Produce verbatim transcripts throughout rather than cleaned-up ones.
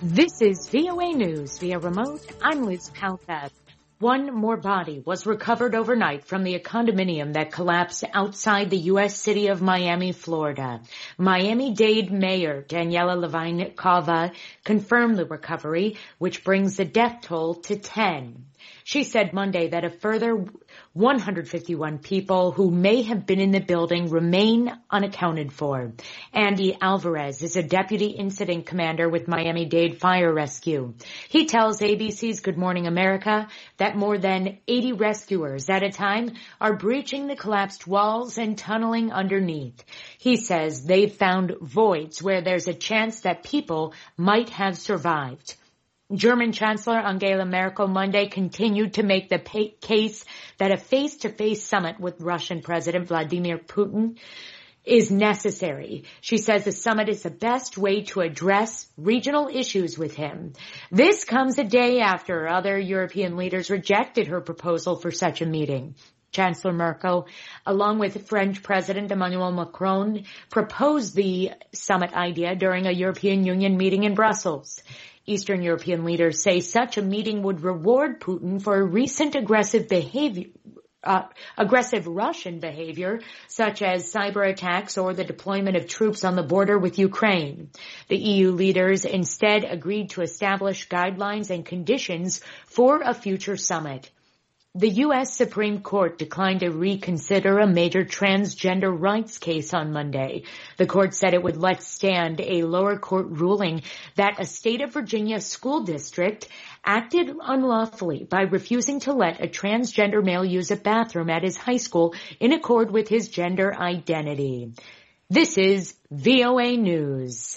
This is V O A News via remote. I'm Liz Palka. One more body was recovered overnight from the condominium that collapsed outside the U S city of Miami, Florida. Miami-Dade Mayor Daniela Levine Cava confirmed the recovery, which brings the death toll to ten. She said Monday that a further one hundred fifty-one people who may have been in the building remain unaccounted for. Andy Alvarez is a deputy incident commander with Miami-Dade Fire Rescue. He tells A B C's Good Morning America that more than eighty rescuers at a time are breaching the collapsed walls and tunneling underneath. He says they've found voids where there's a chance that people might have survived. German Chancellor Angela Merkel Monday continued to make the pa- case that a face-to-face summit with Russian President Vladimir Putin is necessary. She says the summit is the best way to address regional issues with him. This comes a day after other European leaders rejected her proposal for such a meeting. Chancellor Merkel, along with French President Emmanuel Macron, proposed the summit idea during a European Union meeting in Brussels. Eastern European leaders say such a meeting would reward Putin for recent aggressive behavior, uh, aggressive Russian behavior, such as cyber attacks or the deployment of troops on the border with Ukraine. The E U leaders instead agreed to establish guidelines and conditions for a future summit. The U S Supreme Court declined to reconsider a major transgender rights case on Monday. The court said it would let stand a lower court ruling that a state of Virginia school district acted unlawfully by refusing to let a transgender male use a bathroom at his high school in accord with his gender identity. This is V O A News.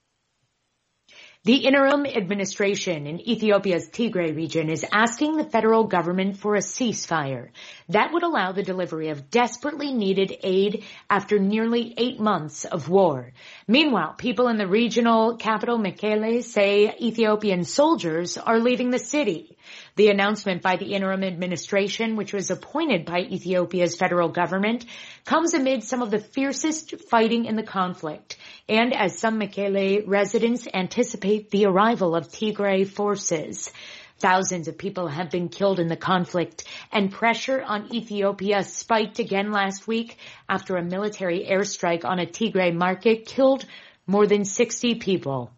The interim administration in Ethiopia's Tigray region is asking the federal government for a ceasefire that would allow the delivery of desperately needed aid after nearly eight months of war. Meanwhile, people in the regional capital Mekelle say Ethiopian soldiers are leaving the city. The announcement by the interim administration, which was appointed by Ethiopia's federal government, comes amid some of the fiercest fighting in the conflict, and as some Mekelle residents anticipate the arrival of Tigray forces. Thousands of people have been killed in the conflict, and pressure on Ethiopia spiked again last week after a military airstrike on a Tigray market killed more than sixty people.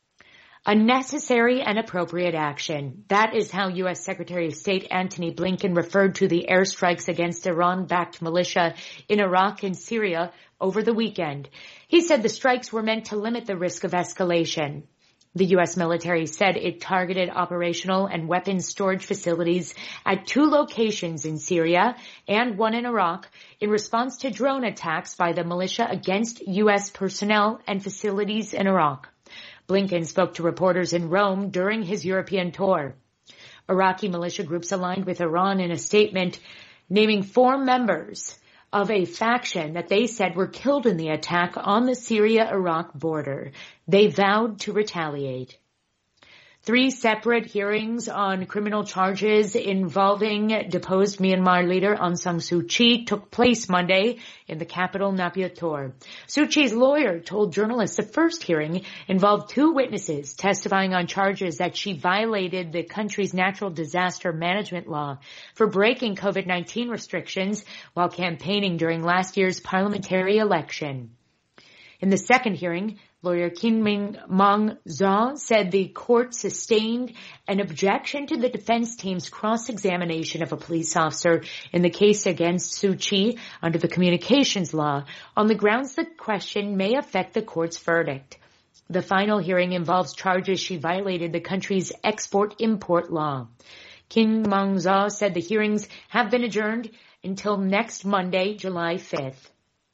A necessary and appropriate action. That is how U S Secretary of State Antony Blinken referred to the airstrikes against Iran-backed militia in Iraq and Syria over the weekend. He said the strikes were meant to limit the risk of escalation. The U S military said it targeted operational and weapons storage facilities at two locations in Syria and one in Iraq in response to drone attacks by the militia against U S personnel and facilities in Iraq. Blinken spoke to reporters in Rome during his European tour. Iraqi militia groups aligned with Iran in a statement naming four members of a faction that they said were killed in the attack on the Syria-Iraq border. They vowed to retaliate. Three separate hearings on criminal charges involving deposed Myanmar leader Aung San Suu Kyi took place Monday in the capital, Naypyidaw. Suu Kyi's lawyer told journalists the first hearing involved two witnesses testifying on charges that she violated the country's natural disaster management law for breaking COVID nineteen restrictions while campaigning during last year's parliamentary election. In the second hearing, lawyer Kim Mong Zha said the court sustained an objection to the defense team's cross-examination of a police officer in the case against Suu Kyi under the communications law on the grounds the question may affect the court's verdict. The final hearing involves charges she violated the country's export-import law. Kim Mong Zha said the hearings have been adjourned until next Monday, July fifth.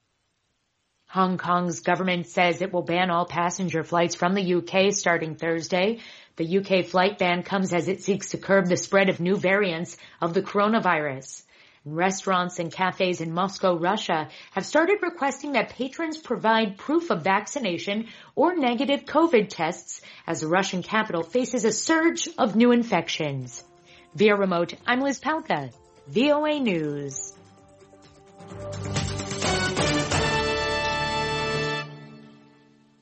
Hong Kong's government says it will ban all passenger flights from the U K starting Thursday. The U K flight ban comes as it seeks to curb the spread of new variants of the coronavirus. Restaurants and cafes in Moscow, Russia, have started requesting that patrons provide proof of vaccination or negative COVID tests as the Russian capital faces a surge of new infections. Via remote, I'm Liz Palka, V O A News.